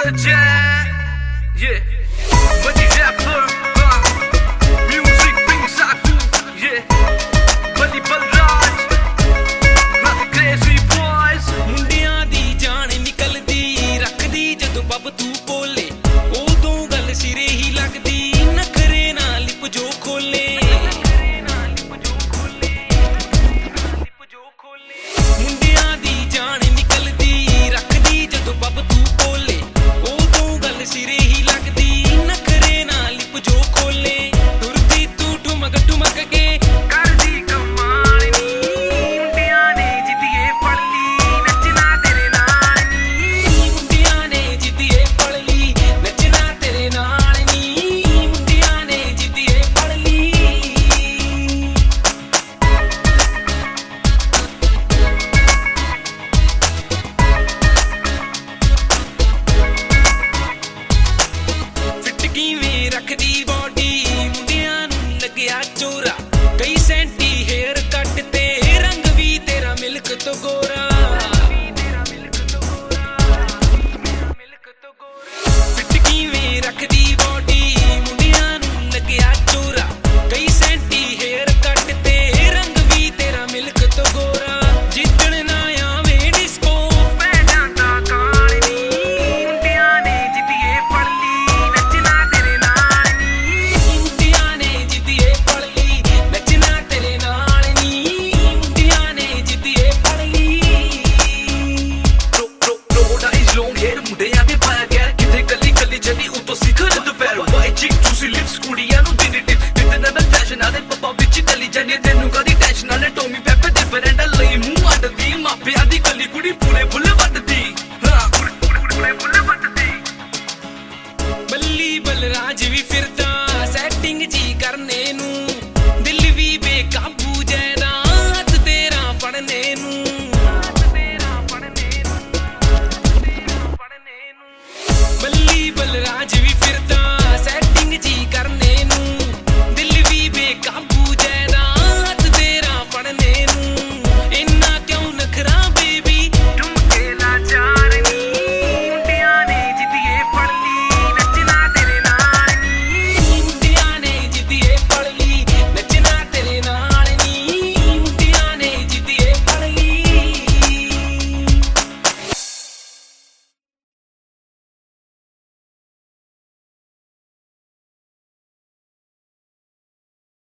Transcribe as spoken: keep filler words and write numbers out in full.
legend. Yeah, Buddy rapper, uh, music brings Aku. Yeah, Buddy Balraj, not the crazy boys. ਮੁੰਡਿਆਂ ਦੀ ਜਾਨ ਨਿਕਲਦੀ ਰੱਖਦੀ ਜਦੋਂ ਪੱਬ ਤੂੰ ਬੋਲੇ ਉਦੋਂ ਗੱਲ ਸਿਰੇ ਹੀ ਲੱਗਦੀ ਨਖਰੇ ਨਾਲ ਲਿਪ ਜੋ ਖੋਲੇ ਮੁੰਡਿਆਂ ਦੀ ਜਾਨ ਨਿਕਲਦੀ ਰੱਖਦੀ ਜਦੋਂ ਪੱਬ ਤੂੰ ਬੋਲੇ ਉਦੋਂ ਗੱਲ ਸਿਰੇ ਹੀ ਲੱਗਦੀ ਨਖਰੇ ਨਾਲ ਲਿਪ ਜੋ ਖੋਲੇ ਤੁਰਦੀ ਤੂੰ ਠੁਮਕ ਠੁਮਕ ਕੇ ਕਰਦੀ ਕਮਾਲ ਨੀ ਮੁੰਡਿਆਂ ਨੇ ਜਿੱਦੀਏ ਫੜ ਲਈ ਨੱਚਣਾ ਤੇਰੇ ਨਾਲ ਨੀ ਮੁੰਡਿਆਂ ਨੇ ਜਿੱਦੀਏ ਫੜ ਲਈ ਨੱਚਣਾ ਤੇਰੇ ਨਾਲ ਨੀ ਮੁੰਡਿਆਂ ਨੇ ਜਿੱਦੀਏ ਫੜ ਲਈ ਫਿੱਟ ਕਿਵੇਂ ਰੱਖਦੀ ਬੋਡੀ ਮੁੰਡਿਆਂ ਨੂੰ ਲੱਗਿਆ ਚੋਰਾ ਕਈ ਸੈਂਟੀ ਹੇਅਰ ਕੱਟ ਤੇ ਰੰਗ ਵੀ ਤੇਰਾ ਮਿਲਕ ਤੋਂ ਗੋਰਾ ਫਿੱਟ ਕਿਵੇਂ ਰੱਖਦੀ ਬੋਡੀ ਮੁੰਡਿਆਂ ਨੂੰ ਲੱਗਿਆ ਚੋਰਾ ਕਈ ਸੈਂਟੀ ਹੇਅਰ ਕੱਟ ਤੇ ਰੰਗ ਵੀ ਤੇਰਾ ਮਿਲਕ ਤੋਂ ਗੋਰਾ ਜਿੱਦਣ ਨਾ ਆਵੇਂ ਡਿਸਕੋ ਪੈ ਜਾਂਦਾ ਕਾਲ ਨੀ ਮੁੰਡਿਆਂ ਨੇ ਜਿੱਦੀਏ ਫੜ ਲਈ ਨੱਚਣਾ ਤੇਰੇ ਨਾਲ ਨੀ ਮੁੰਡਿਆਂ ਨੇ ਜਿੱਦੀਏ ਫੜ ਲਈ ਨੱਚਣਾ ਤੇਰੇ ਨਾਲ ਨੀ ਮੁੰਡਿਆਂ ਨੇ ਜਿੱਦੀਏ ਫੜ ਲਈ ਰੋਡਾ ਇਸ ਲੋਂਗ ਹੇਅਰ ਮੁੰਡਿਆਂ ਦੇ ਪਾਇਆ ਗਿਆ ਕਿਤੇ ਕੱਲੀ ਕੱਲੀ ਜਦੀ ਉਤੋਂ ਸਿਖਰ ਦੁਪਹਿਰ ਵਾਈ ਚਿਕ ਜੂਸੀ ਲਿਪਸ ਕੁੜੀਆਂ ਨੂੰ ਦਿੰਦੀ ਟਿਪ ਕਿਤੇ ਨਾ ਮੈਂ ਫੈਸ਼ਨ ਆਦੇ ਪੱਪਾ ਵਿੱਚ ਕੱਲੀ ਜਾਂਦੀ ਤੈਨੂੰ ਕਦੀ ਟੈਨਸ਼ਨ ਨਾ ਲੈ ਟੋਮੀ